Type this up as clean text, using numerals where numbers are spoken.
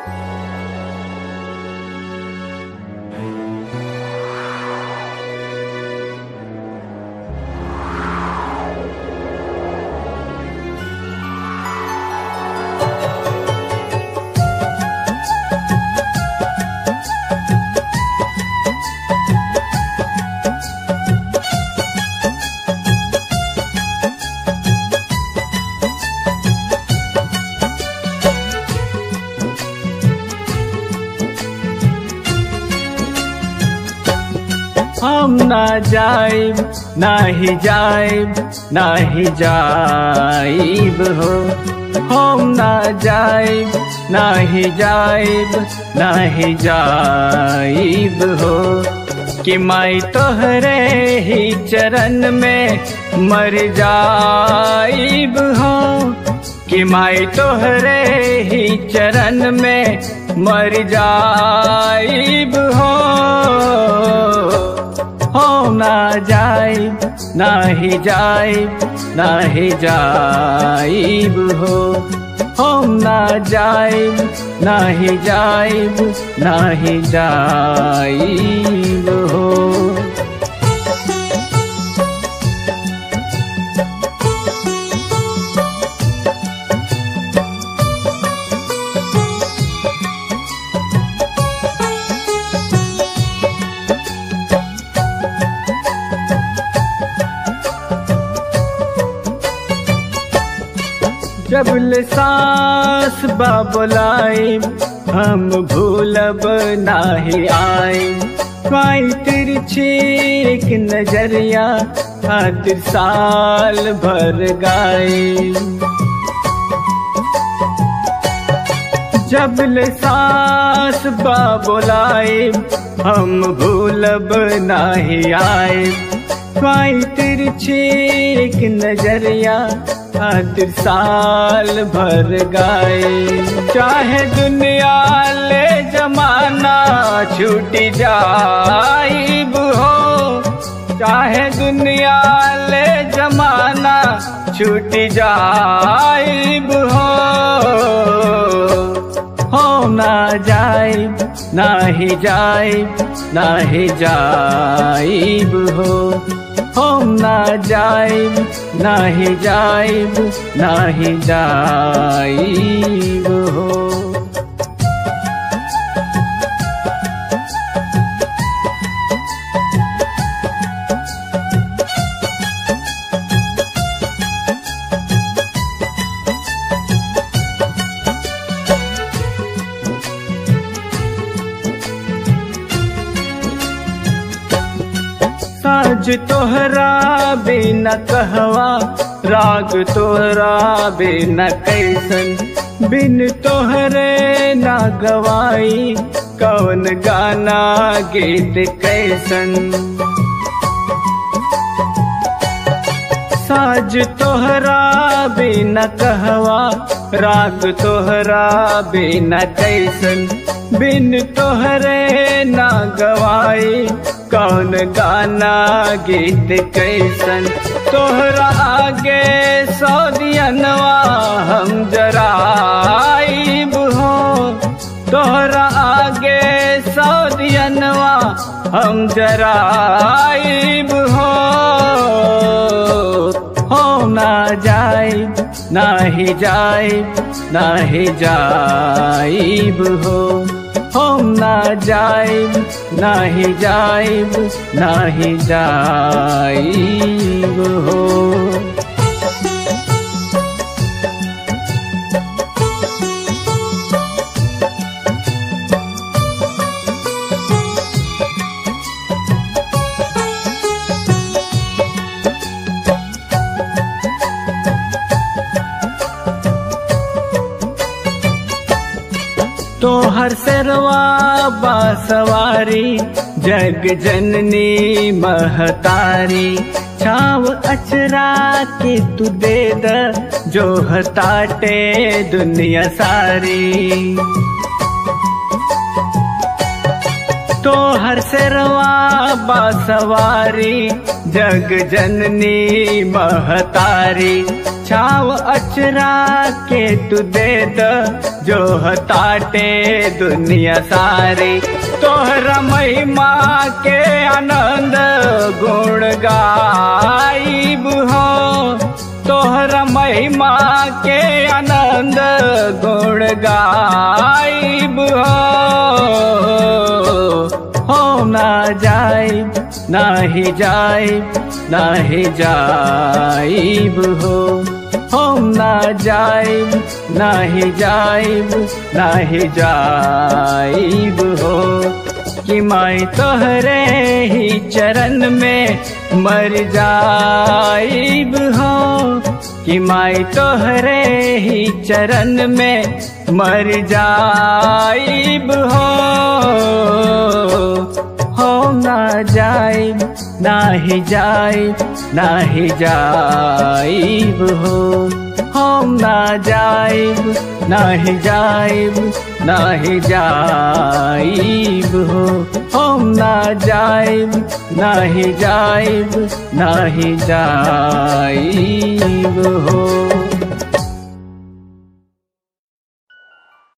हम ना जाइब नाही जाइब नाही जाइब हो, हम ना जाइब नाही जाइब नाही जाइब हो, कि माई तोहरे ही चरण में मर जाइब हो, कि माई तोहरे ही चरण में मर जाइब हो। हो ना जाइब नाही जाइब नाही जाइब हो, हम ना जाइब नाही जाइब नाही जाइब हो। जबल सांस बाबुलाइब हम भूलब नाही आइब, माई तिरछी एक नजरिया खातिर साल भर गाइब। जबल सांस बाबुलाइब हम भूलब नाही आइब, माई तिरछी एक नजरिया खातिर साल भर गाए। चाहे दुनिया ले जमाना छूट जाइब हो, चाहे दुनिया ले जमाना छूट जाइब हो। हो ना जाइब नाही जाइब नाही जाइब हो, हम ना जाइब नाही जाइब नाही जाइब हो। साज तोहरा बिना कहवा, राग तोहरा बिना कैसन, बिन तोहरे ना गवाई कौन गाना गीत कैसन। साज तोहरा बिना कहवा, राग तोहरा बिना कैसन, बिन तोहरे ना गवाई कौन गाना गीत कैसन। तोहरा आगे सौदियनवा हम जराइब हो, तोहरा आगे सौदियनवा हम जराइब हो। हो ना जाइब नाही जाइब नाही जाइब हो, हम ना जाइब नाही जाइब नाही जाइब हो। तोहर सरवा बासवारी जग जननी महतारी, छाव अचरा के तू दे द जो हताटे दुनिया सारी। तोहर सरवा बासवारी जग जननी महतारी, छाव अचरा के तू दे द जो हताटे दुनिया सारी। तोहरा महिमा के आनंद गुण गाइब हो, तोहरा महिमा के आनंद गुण गाइब हो ना जाइब नाही जाइब नाही जाइब हो ना जाइब नाही जाइब नाही जाइब हो कि माई तोहरे ही चरण में मर जाइब हो कि माई तोहरे ही चरण में मर जाइब हो ना जाइब नाही जाइब नाही जाइब हो ना जाइब नाही जाइब नाही जाइब हो ना जाइब नाही जाइब नाही जाइब हो।